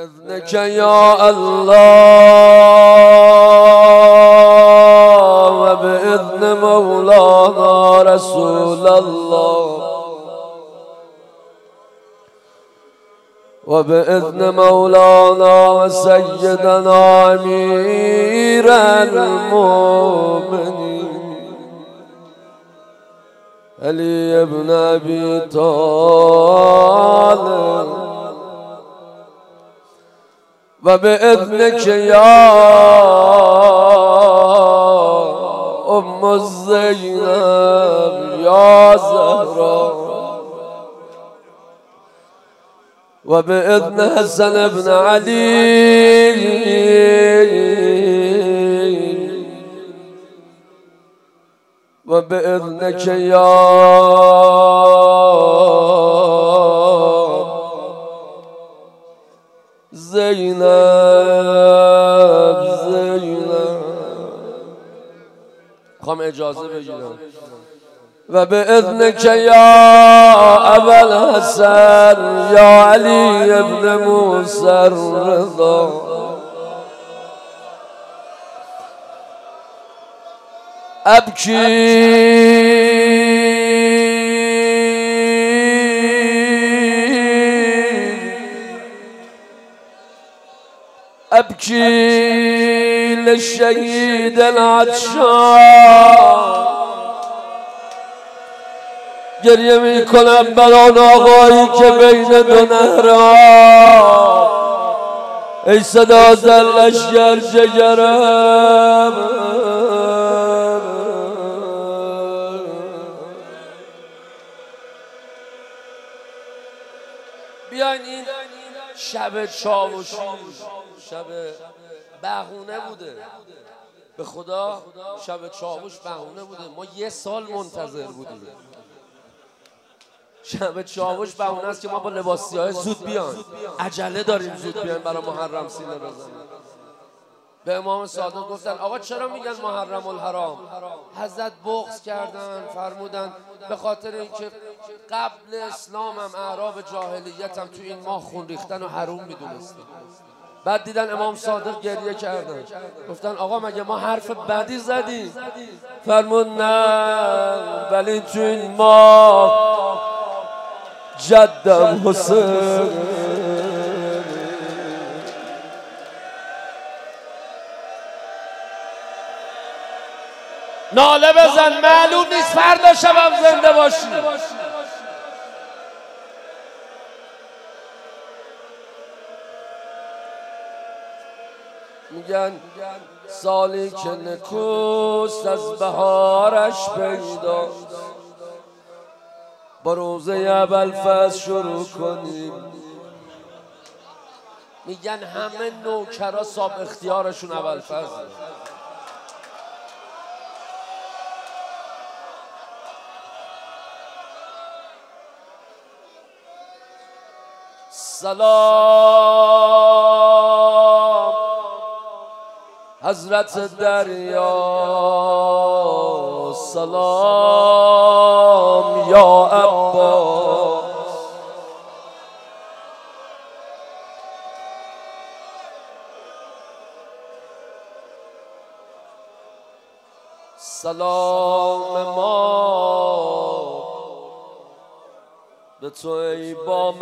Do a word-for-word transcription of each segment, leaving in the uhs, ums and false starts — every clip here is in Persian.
بإذنك يا الله وبإذن مولانا رسول الله وبإذن مولانا وسيدنا أمير المؤمنين علي بن أبي طالب وبإذنك يا أم الزينب يا زهراء وبإذن حسن بن علي وبإذنك يا زينب زينب خواهم اجازه بگیرم وبإذنك يا أبا الحسن يا علي بن موسى الرضا أبكي أبكي للشهيد العطشان گریه می کنم بر آن آقایی که بین دو نهران ای صدا زن لشگر جگرم بیاین این شب چاوشی شب بهونه بوده، به خدا شب چاوش بهونه بوده. ما یه سال منتظر بودیم. شب چاوش بهونه است که ما با لباسی‌های زود بیان، عجله داریم زود بیان برای محرم سینه بزنیم. به امام صادق گفتن آقا چرا میگن محرم الحرام؟ حضرت بغض کردن، فرمودن به خاطر اینکه قبل اسلام هم اعراب جاهلیت هم تو این ماه خون ریختن و حروم میدونستن. بعد دیدن امام صادق گریه کردن، گفتن آقا مگه ما حرف بدی زدیم؟ فرمود نه، ولی تو این ماه جدم حسین ناله بزن، معلوم نیست فردا شبم زنده باشی. میگن سالی که نکوست از بهارش پیداست، با روزه ابوالفضل شروع کنیم. میگن همه نوکرا صاحب اختیارشون ابوالفضل. سلام حضرت دریا، سلام یا عباس، سلام ما به تو ای با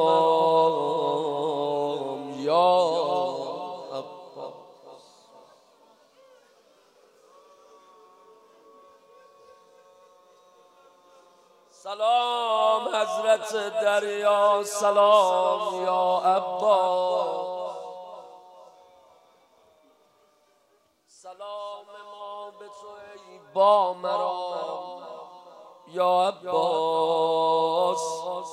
مرام یا عباس. سلام حضرت دریا، سلام یا عباس، سلام ما به تو ای با مرام یا عباس.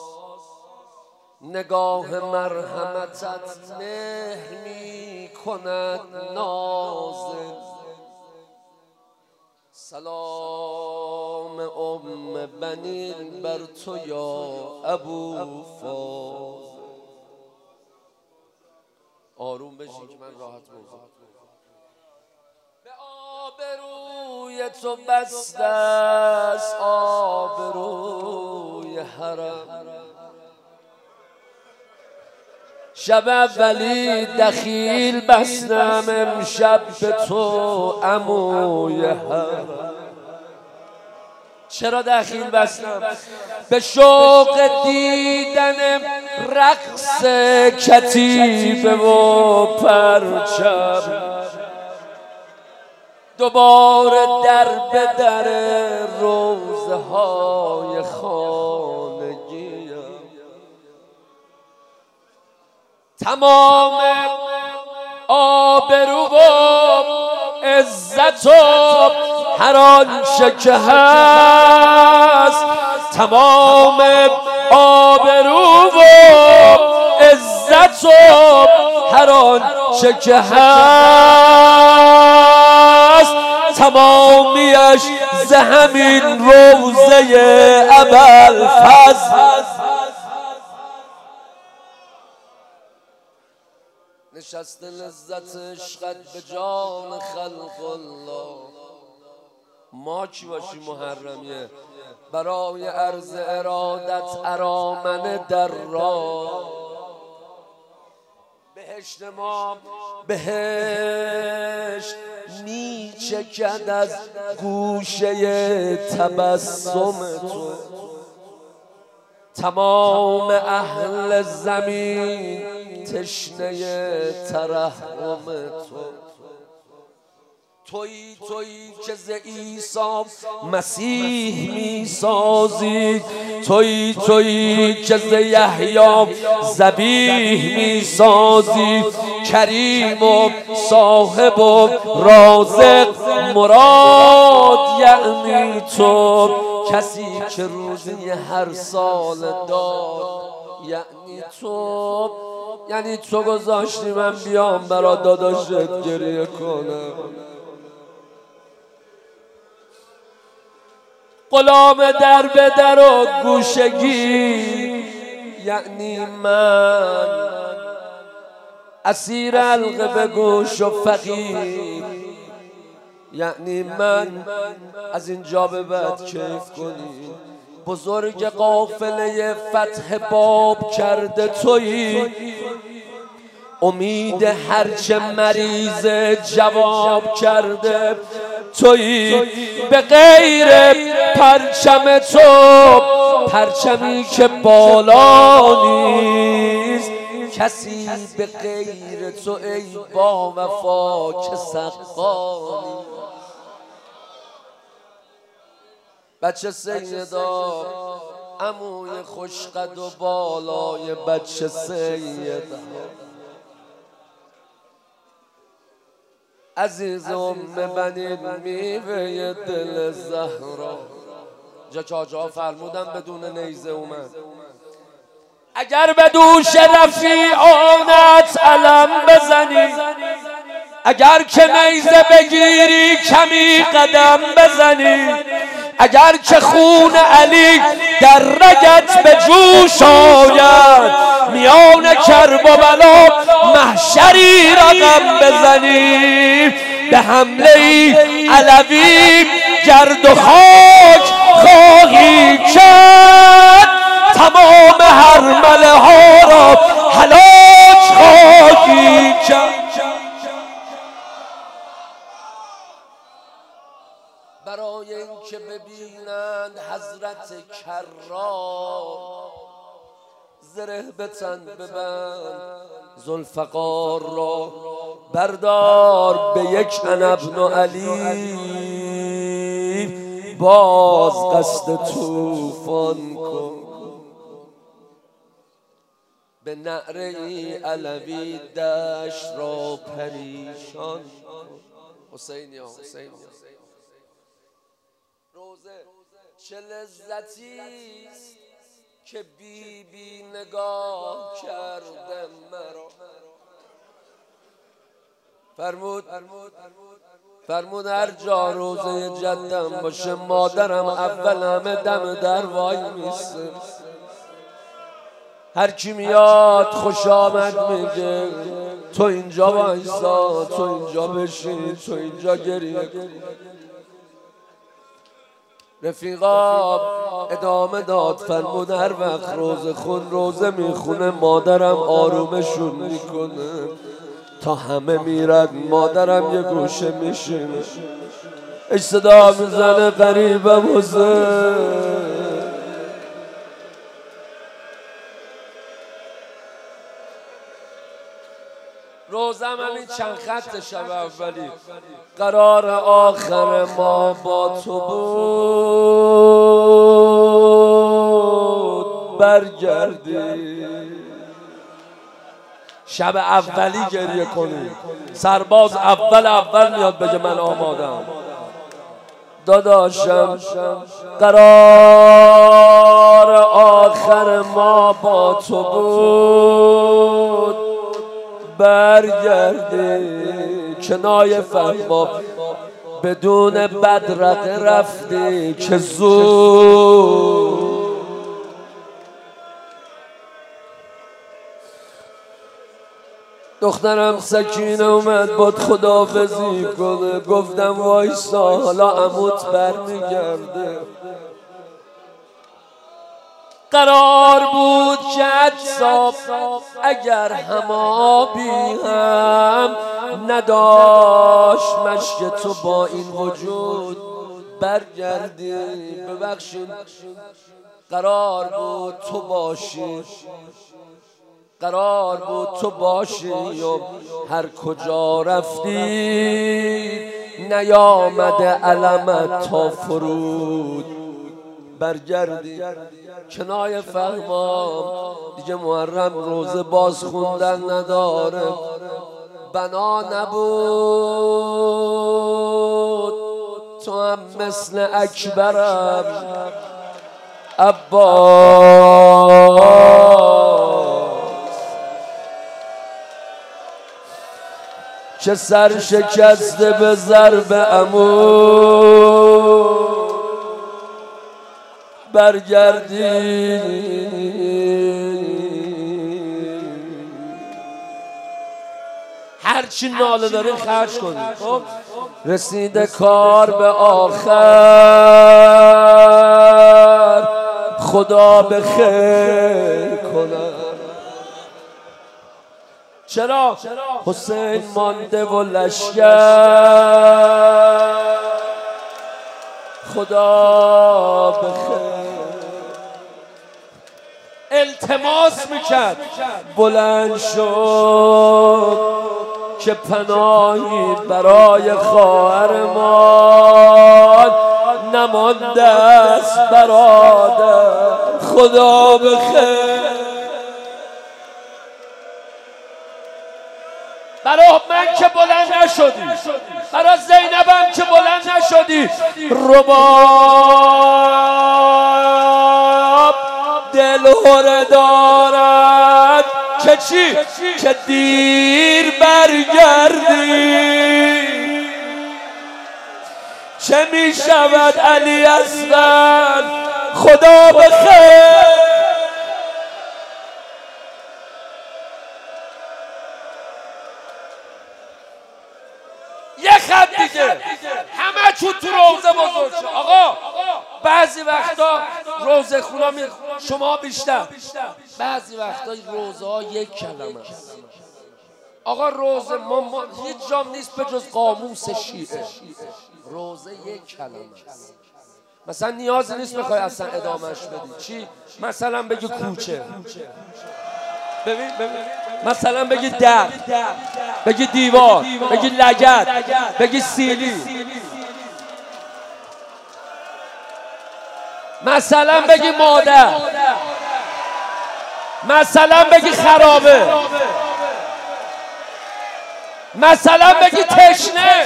نگاه مرحمتت مهر می کند نازل، سلام ام بنین بر تو یا ابو فاضل. آروم بشین که من راحت بگذارم. به آبروی تو بسته است آبروی حرم، شب اولی دخیل بستم امشب به تو عموی حرم. چرا دخیل بستم؟ به شوق دیدن رقص کتیبه و پرچم، دوباره در به در روزه های خانگیم. تمام آبرو و عزت و هر آنچه که هست، تمام آبرو و عزت و هر آنچه که هست، تمامیش ز همین روزه ابوالفضل. نشست لذت عشقت به جان خلق الله. ما کی باشیم محرمیه برای عرض ارادت ارامن در راه. بهشت ما بهشت می چکد از گوشه تبسم تو. تمام اهل زمین تشنه ترحم تو. تویی تویی که ز عیسی مسیح می سازی، تویی تویی که ز یحیی ذبیح می سازی. کریم و صاحب و رازق مراد یعنی تو، کسی که روزی هر سال داد یعنی تو. یعنی تو گذاشتی من بیام برا داداشت گریه کنم. غلام در به در و گوشگی یعنی من، اسیر حلقه به گوش و فقیر یعنی من. از اینجا به بعد کیف کنی. بزرگ قافله فتح باب کرده تویی، امید هرچه مریض جواب کرده تویی. به غیر پرچم تو، پرچمی که بالا نیست، کسی به غیر تو ای با وفا که سقانی. بچه سیدا عموی خوشقد و بالای بچه سیدا، عزیز ام بنین میوه دل زهرا. جا کاجا فرمودن بدون نیزه اومد. اگر به دوش رفیعانت علم بزنی، اگر که نیزه بگیری کمی قدم بزنی، اگر که خون علی در رگت به جوش آید، میان کرب و بلا محشری رقم بزنی. به حمله ای علوی گرد و خاک خواهی کرد، تمام هرمله ها را هلاک خواهی کرد. برای اینکه ببینند حضرت کرام، زره به تن ببند ذوالفقار را، بردار به یک انا ابن علی، باز قصد طوفان کن. به نعره علوی دشت را پریشان. حسین یا حسین روزه چه لذتیست که بی بی نگاه کرده مرا. فرمود فرمود هر جا روزه جدم باشه مادرم اول همه دم در وای میسته. هر کی میاد خوش آمد میگه، تو اینجا وایسا، تو اینجا بشین، تو اینجا گریه کن. رفیقا ادامه داد فرمود هر وقت روزه خون روزه میخونه مادرم آرومشون میکنه، تا همه میرد مادرم یه گوشه میشینه، اش صدا میزنه غریبم حسین. روزم همین چند خط شب اولی، قرار آخر ما با تو بود برگردی. شب اولی گریه کنی، سرباز اول اول میاد بگه من آمادم. داداشم قرار آخر ما با تو بود برگردی. کنایه فهما بدون بدرقه رفتی که زود. دخترم سکینه اومد باد خداحافظی کنه، گفتم وایسا حالا عموت برمیگرده. قرار بود که اجسام اگر همابی هم نداشت مشک تو با این وجود برگردی. ببخشید قرار بود تو باشی، قرار بود تو باشی و هر کجا رفتی نیامده علمت تا فرود برگردی. کنایه فهمام دیگه محرم روزه باز خوندن نداره، بنا نبود تو هم مثل اکبرم عباس که سر شکسته به ضرب عمو برگردی. هرچی ناله دارین خرج کنید. خب رسیده کار به آخر، خدا به خیر کنه. چرا؟ حسین مانده و لشکر، خدا به خیر. التماس میکرد بلند شد که پناهی برای خواهرمان نمانده است برادر، خدا به خیر. برای من که بلند نشدی، برای زینبم که بلند نشدی. رباب دل هره دارد که چی؟ که دیر برگردی. چه می شود علی اصغر، خدا به خیر. یه خط دیگه همه چون تو روزه بزرگ شد. آقا بعضی وقتا روزه خونا می شما بیشتر، بعضی وقتا روزه ها یک کلمه است. آقا روزه ما, ما هیچ جام نیست به جز قاموس شیعه. روزه یک کلمه است. مثلا نیازی نیست بخوای اصلا ادامهش بدی. چی؟ مثلا بگی کوچه، ببین ببین مثلا بگی در، بگی دیوار، بگی لگد، بگی سیلی، مثلا بگی مادر، مثلا بگی خرابه، مثلا بگی تشنه،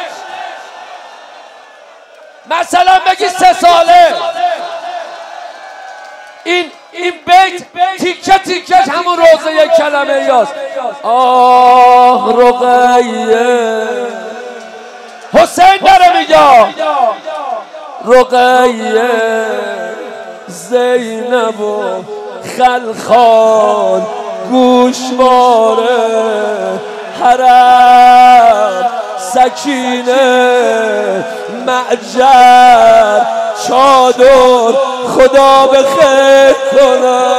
مثلا بگی سه ساله. این این بیت تیکه تیکه همون روزه یک کلمه یاست. آه رقیه، حسین داره میگه رقیه، زینب و خلخال گوشواره، حرم سکینه معجر چادر خدا به خیر کنه.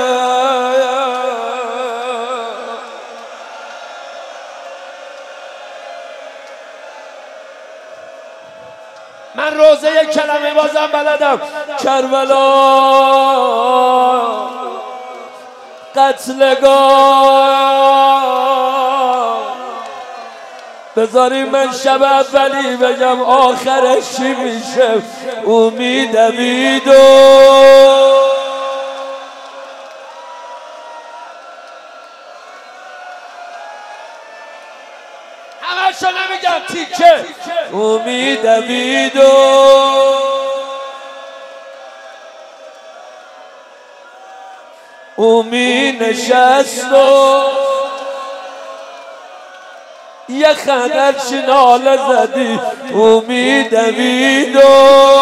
من روزه کلمه بازم بلدم. کربلا قتلگاه، بذاری من شب اولی بگم آخرش چی میشه. امید بیدو همشو نمیگم تیکه. امید بیدو امی نشست و یه خندر چی ناله زدی. امی دوید و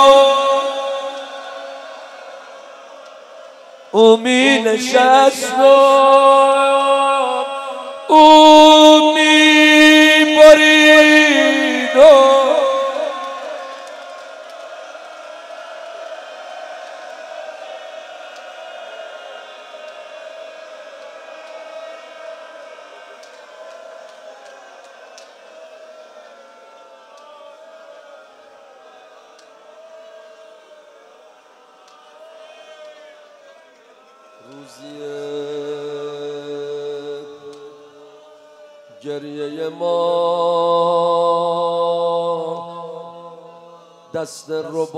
امی نشست و امی برید و روزیه گریه ما دست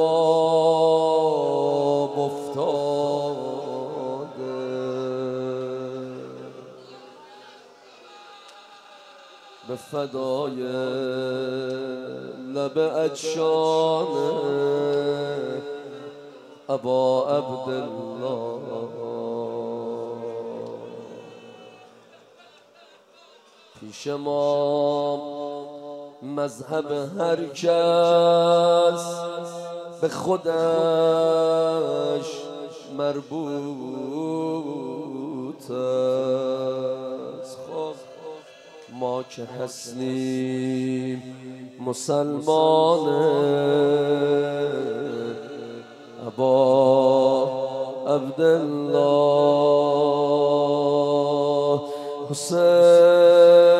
رباب افتاده، به فدای لب عطشان ابا عبدالله. پیش ما مذهب هر کس به خودش مربوط است. خب ما که هستیم مسلمان ابا عبدالله حسین.